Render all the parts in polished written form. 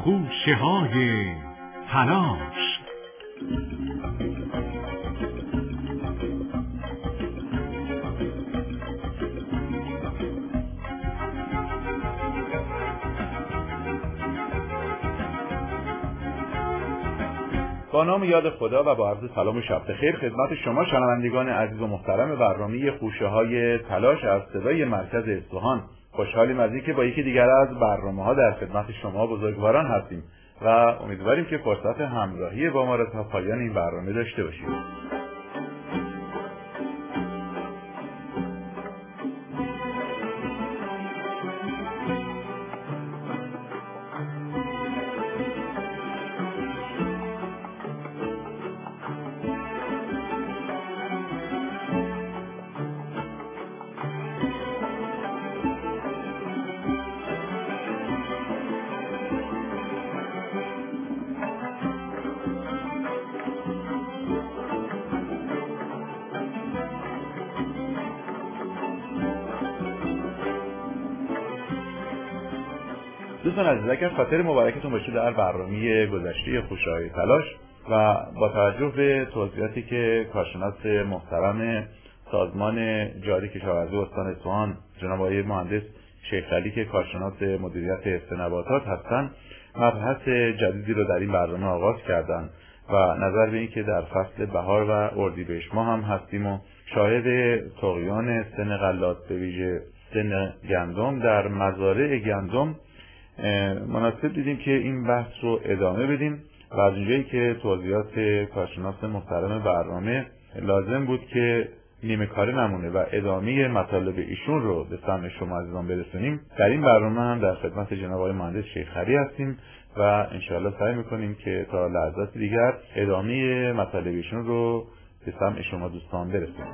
خوشه‌های تلاش. با نام یاد خدا و با عرض سلام و شب بخیر خدمت شما شنوندگان عزیز و محترم برنامه خوشه‌های تلاش از صدای مرکز اصفهان. خوشحالیم از اینکه با یکی دیگر از برنامه‌ها در خدمت شما بزرگواران هستیم و امیدواریم که فرصت همراهی با ما را تا پایان این برنامه داشته باشیم. دوستان عزیز، اگر خاطر مبارکتون باشه در برنامه گذشته خوشه‌های تلاش و با توجه به توضیحاتی که کارشناس محترم سازمان جاری کشاورزی استان اصفهان جناب آقای مهندس شیخ علی که کارشناس مدیریت حفظ نباتات هستند مبحث جدیدی رو در این برنامه آغاز کردن و نظر به این که در فصل بهار و اردیبهشت ماه هم هستیم و شاهد طغیان سن غلات به ویژه سن گندم در مزارع گندم مناسب دیدیم که این بحث رو ادامه بدیم و از اونجایی که توضیحات کارشناس محترم برنامه لازم بود که نیمه کاره نمونه و ادامه مطالب ایشون رو به سمع شما عزیزان برسونیم، در این برنامه هم در خدمت جناب آقای مهندس شیخ علی هستیم و انشاءالله سعی میکنیم که تا لحظات دیگر ادامه مطالب ایشون رو به سمع شما دوستان برسونیم.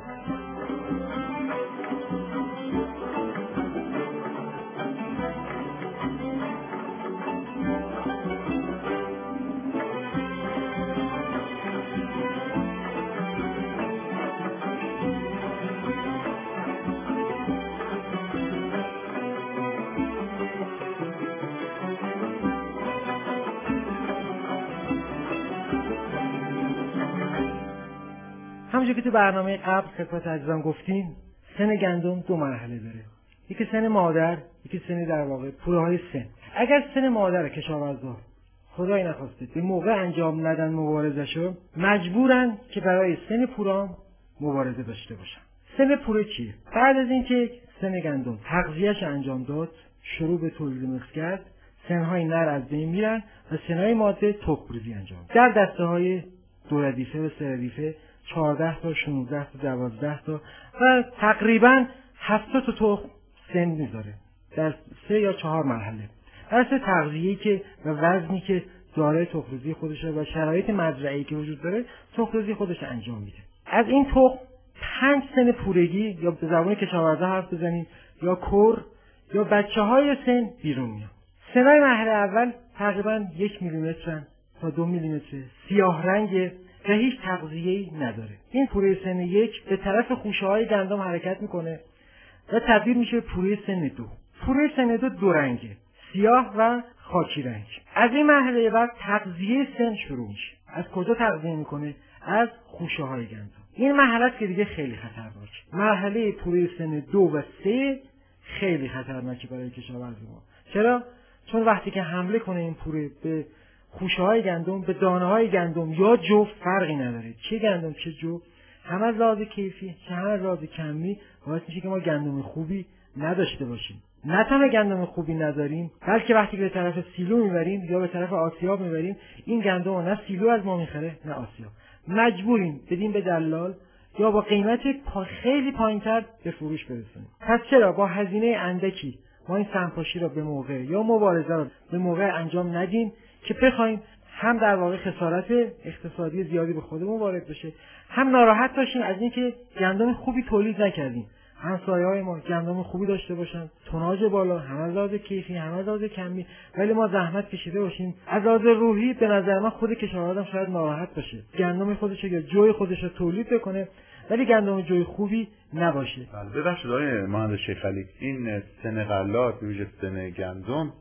همونجور که تو برنامه قبل خدمت عزیزان گفتیم، سن گندم دو مرحله داره. یکی سن مادر، یکی سن در واقع پوره‌های سن. اگر سن مادر کشاورزا خدای نخواسته به موقع انجام ندن مبارزه‌شو، مجبورن که برای سن پورام مبارزه داشته باشن. سن پوره چیه؟ بعد از اینکه سن گندم تغذیه‌اش انجام داد، شروع به تولید مثل کرد، سن‌های نر از بین میرن و سن‌های ماده تخم‌ریزی انجام میدن. در دسته‌های دو ردیفه و سه ردیفه 14 تا 16 تا 12 تا و تقریبا 70 تا تخم سن میذاره در 3 یا 4 مرحله. در تغذیه‌ای که و وزنی که دارای تخم‌ریزی خودشه و شرایط مزرعه‌ای که وجود داره تخم‌ریزی خودش انجام میده. از این تخم 5 سن پورگی یا به زبان کشاورزا حرف بزنیم یا کور یا بچه‌های سن بیرون میاد. سنای مرحله اول تقریبا 1 میلیمتر تا 2 میلیمتر سیاه رنگ و هیچ تغذیه‌ای نداره. این پوره سن 1 به طرف خوشه‌های گندم حرکت میکنه و تبدیل میشه به پوره سن 2. پوره سن 2 دو رنگه، سیاه و خاکی رنگ. از این مرحله بعد تغذیه سن شروع میشه. از کجا تغذیه میکنه؟ از خوشه‌های گندم. این مرحله که دیگه خیلی خطرناکه. مرحله پوره سن 2 و 3 خیلی خطرناکه برای کشاورزی ما. چرا؟ چون وقتی که حمله کنه این پوره به خوشه‌های گندم، به دانه‌های گندم یا جو فرقی نداره، چه گندم چه جو، هم از لحاظ کیفی چه هم از لحاظ کمی باعث میشه که ما گندم خوبی نداشته باشیم. نه تنها گندم خوبی نداریم، بلکه وقتی که به طرف سیلو میبریم یا به طرف آسیاب میبریم، این گندم نه سیلو از ما میخره نه آسیاب. مجبوریم بدیم به دلال یا با قیمت خیلی پایینتر به فروش برسونیم. پس چرا با هزینه اندکی ما این سمپاشی را به موقع یا مبارزه را به موقع انجام ندیم که بخوایم هم در واقع خسارت اقتصادی زیادی به خودمون وارد بشه، هم ناراحت باشیم از اینکه گندم خوبی تولید نکردیم. همسایه‌های ما گندم خوبی داشته باشن، توناژ بالا، هم از لحاظ کیفی هم از لحاظ کمی، ولی ما زحمت کشیده باشیم. از لحاظ روحی به نظر من خود کشاورزم شاید ناراحت باشه، گندم خودش یا جوی خودش رو تولید بکنه ولی گندم جوی خوبی نباشه. ببخشید آقای مهندس شیخ علی، این سن غلات به ویژه سن گندم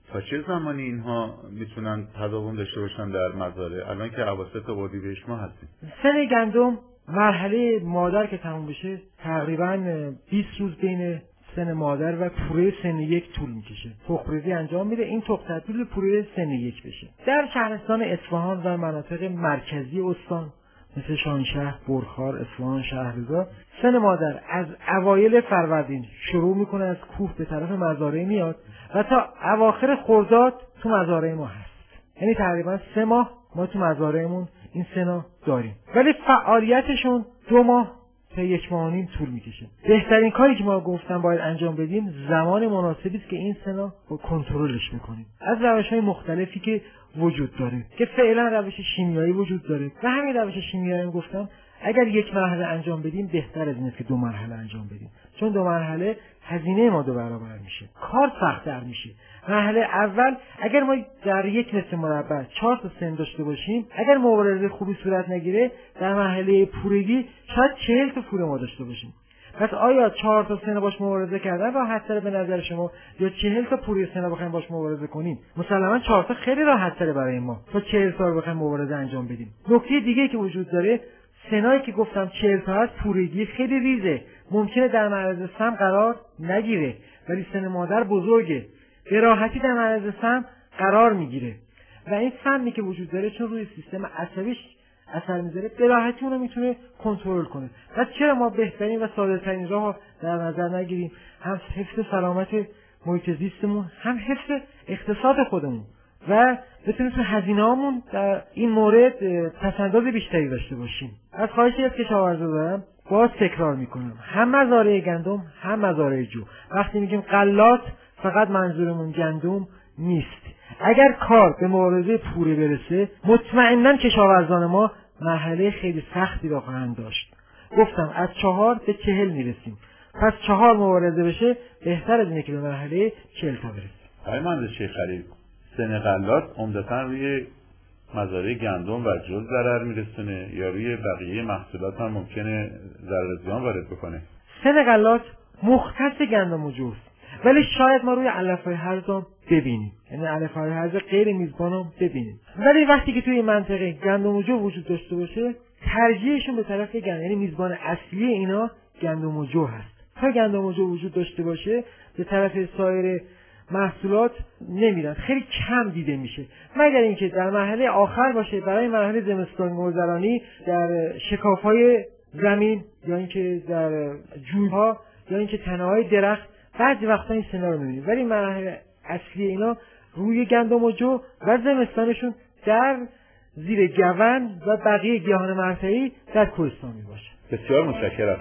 تا چه زمانی اینها میتونن تداوم داشته باشن در مزارع؟ الان که اواسط اردیبهشت ماه هستیم. سن گندم مرحله مادر که تموم بشه تقریبا 20 روز بین سن مادر و پوره سن 1 طول میکشه. تخم‌ریزی انجام میده، این تخم تبدیل به پوره سن 1 بشه. در شهرستان اصفهان و مناطق مرکزی استان مثل شاهینشهر، برخار، اصفهان، شهرزاد، سن مادر از اوایل فروردین شروع میکنه از کوه به طرف مزارع میاد و تا اواخر خرداد تو مزارع ما هست. یعنی تقریبا 3 ماه ما تو مزارعمون این سنا داریم، ولی فعالیتشون 2 ماه تا 1 ماه و نیم طول میکشه. بهترین کاری که ما گفتم باید انجام بدیم زمان مناسبی است که این سنا رو کنترلش میکنیم از روش‌های مختلفی که وجود داره که فعلا روش شیمیایی وجود داره و همین روش شیمیایی هم گفتم اگر 1 مرحله انجام بدیم بهتر از اینه که 2 مرحله انجام بدیم، چون 2 مرحله هزینه ما 2 برابر میشه، کار سخت‌تر میشه. مرحله اول اگر ما در 1 متر مربع 4 تا سن داشته باشیم، اگر مبارزه خوبی صورت نگیره در مرحله پورگی شاید 40 تا پوره ما داشته باشیم. پس آیا 4 تا سن باش مبارزه کردن راحت‌تره به نظر شما یا 40 تا پوره سن بخوایم باش مبارزه کنیم؟ مسلماً 4 تا خیلی راحت‌تره برای ما تا 40 تا رو بخوایم مبارزه انجام بدیم. نکته دیگه که وجود داره، سنایی که گفتم 40 تا هست پورگی خیلی ریزه، ممکنه در معرض سم قرار نگیره، ولی سن مادر بزرگه، به راحتی در معرض سم قرار میگیره و این سمی که وجود داره چون روی سیستم عصبیش اثر میذاره به راحتی اونو میتونه کنترل کنه. و چرا ما بهترین و ساده ترین راه در نظر نگیریم؟ هم حفظ سلامت محیط زیستمون، هم حفظ اقتصاد خودمون و بتونیم تو هزینه‌هامون در این مورد پس‌انداز بیشتری داشته باشیم. از خواهشی از کشاورزا دارم باز تکرار میکنم، هم مزارع گندم هم مزارع جو. وقتی میگیم غلات فقط منظورمون گندم نیست. اگر کار به مبارزه پوره برسه مطمئناً کشاورزان ما مرحله خیلی سختی را خواهند داشت. گفتم از 4 به 40 میرسیم، پس 4 مبارزه بشه بهتر از اینه که به مرحله 40 تا برسیم. آقای مهندس شیخعلی، سن غلات عمدتاً روی مزارع گندم و جو ضرر میرسونه یا روی بقیه محصولات هم ممکنه ضرر زیان وارد بکنه؟ سن غلات مختص گندم و جوست، ولی شاید ما روی علف‌های هرز هم ببینیم، یعنی علف‌های هرز غیر میزبان هم ببینیم. ولی وقتی که توی منطقه گندم و جو وجود داشته باشه ترجیحشون به طرف گندم، یعنی میزبان اصلی اینا گندم و جو هست. تا گندم و جو وجود داشته باشه به طرف سایر محصولات نمیرن، خیلی کم دیده میشه، مگر اینکه در مرحله آخر باشه برای مرحله زمستان گذرانی در شکاف‌های زمین یا اینکه در جوی‌ها یا اینکه تنه‌های درخت بعضی وقتا این سنا رو می‌بینیم، ولی مرحله اصلی اینا روی گندم و جو و زمستانشون در زیر گون و بقیه گیاهان مرتعی در کوهستان میباشه. بسیار متشکرم.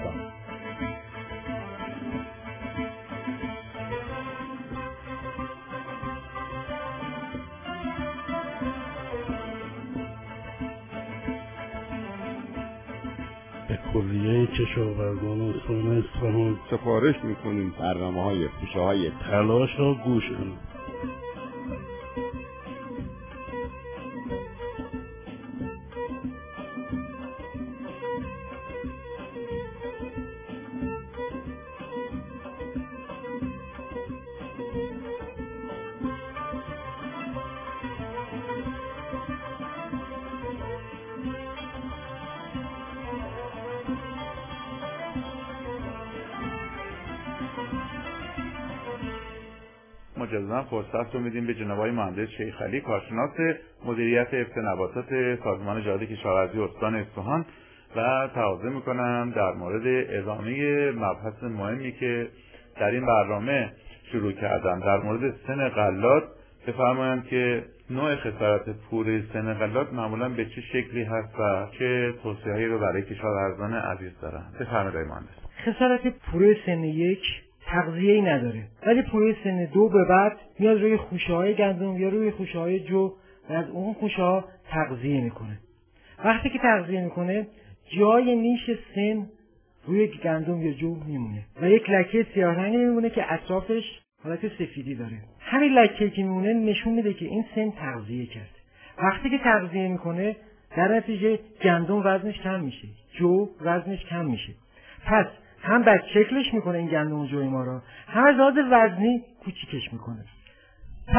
به کلیه کشاورزان استان اصفهان سفارش میکنیم برنامه‌های خوشه‌های تلاش را گوش کنید. مجددا فرصت رو میدیم به جناب آقای مهندس شیخعلی، کارشناس مدیریت حفظ نباتات سازمان جهاد کشاورزی استان اصفهان و تقاضا میکنم در مورد ادامه مبحث مهمی که در این برنامه شروع کردم در مورد سن غلات بفرمایند که نوع خسارت پوره سن غلات معمولا به چه شکلی هست و چه توصیه‌هایی رو برای کشاورزان عزیز دارن. بفرمایید آقای مهندس. خسارت پوره سن 1 تغذیه‌ای نداره، ولی پوره سن 2 به بعد میاد روی خوشه‌های گندم یا روی خوشه‌های جو و از اون خوشه‌ها تغذیه میکنه. وقتی که تغذیه میکنه جای نیش سن روی گندم یا جو میمونه و یک لکه سیاه رنگی میمونه که اطرافش حالت سفیدی داره. همین لکه‌ای که میمونه نشون میده که این سن تغذیه کرد. وقتی که تغذیه میکنه در نتیجه گندم وزنش کم میشه، جو وزنش کم میشه. پس هم بد شکلش میکنه این گندم و جوی ما را، هم از لحاظ وزنی کوچیکش میکنه. پس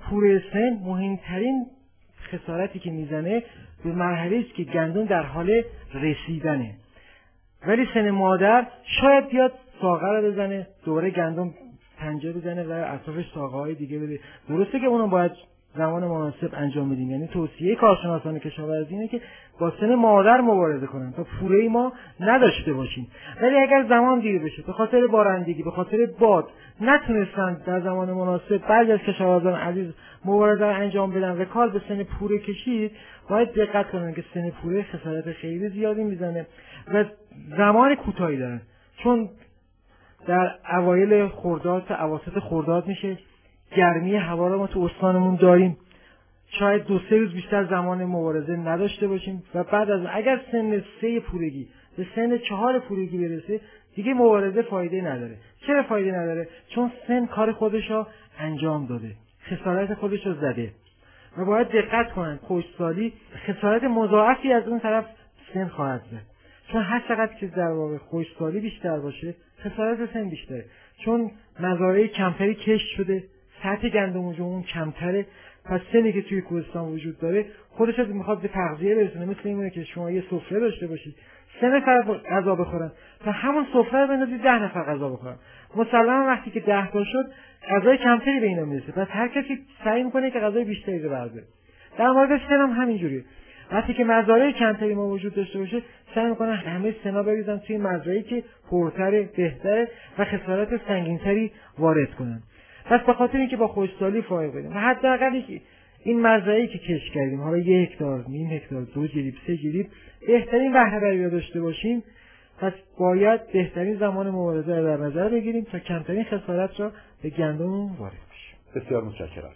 پوره سن مهمترین خسارتی که میزنه به مرحله است که گندم در حال رسیدنه، ولی سن مادر شاید بیاد ساقه رو بزنه، دوباره گندم پنجه بزنه و اطرافش ساقه های دیگه بده. درسته که اونو باید زمان مناسب انجام بدیم، یعنی توصیه کارشناسان کشاورزی اینه که با سن مادر مبارزه کنن تا پوره ما نداشته باشیم. ولی اگر زمان دیر بشه به خاطر بارندگی، به خاطر باد نتونستن در زمان مناسب بعضی از کشاورزان عزیز مبارزه رو انجام بدن و کار به سن پوره کشید، باید دقت کنن که سن پوره خسارت خیلی زیادی میزنه و زمان کوتاهی دارن، چون در اوایل خرداد تا اواسط خرداد میشه، گرمی هوا رو ما تو استانمون داریم، شاید 2-3 روز بیشتر زمان مبارزه نداشته باشیم و بعد از اگر سن 3 پورگی به سن 4 پورگی برسه دیگه مبارزه فایده نداره. چرا فایده نداره؟ چون سن کار خودش رو انجام داده، خسارت خودش رو زده و باید دقت کنن. خشکسالی خسارت مضاعفی از اون طرف سن خواهد زد، چون هر چقدر که در واقع خشکسالی بیشتر باشه خسارت سن بیشتره، چون مزارع کمتری کشت شده، سطح گندم و جوان کمتره، پس سنی که توی کوهستان وجود داره خودش از میخواد به تغذیه برسونه. مثل اینه که شما یه سفره داشته باشید 3 نفر غذا بخورن تا همون سفره رو بندازید 10 نفر غذا بخورن، مسلما وقتی که 10 تا شد غذای کمتری به اینا میرسه، پس هر کسی سعی میکنه که غذای بیشتری رو برداره. در مورد سن هم همینجوریه، وقتی که مزارع کمتری ما وجود داشته باشه سعی میکنن همه سنا بریزن توی مزرعه‌ای که پرتره، بهتره و خسارت سنگینتری وارد کنن. پس به خاطر اینکه با خشکسالی فارغ بدیم و حداقل این مزرعه‌ای که کشت کردیم، حالا 1 هکتار، نیم هکتار، 2 جریب، 3 جریب، بهترین بهره برداری داشته باشیم، پس باید بهترین زمان مبارزه رو در نظر بگیریم تا کمترین خسارت را به گندم وارد بشه. بسیار متشکرم.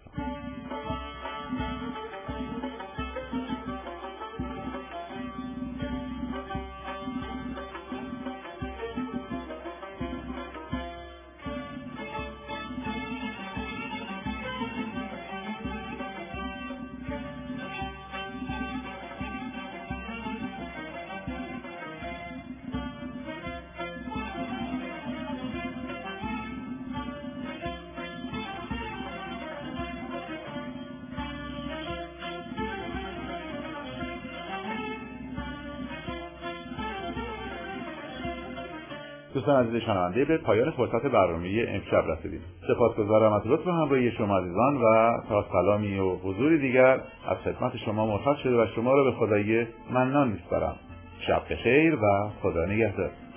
دوستان عزیز شنونده، به پایان فرصت برنامه امشب رسیدیم. سپاسگزارم از لطف همراهی شما عزیزان و تا سلامی و حضوری دیگر از خدمت شما مرتضی شده و شما را به خدای منان میسپارم. شب بخیر و خدا نگهدار.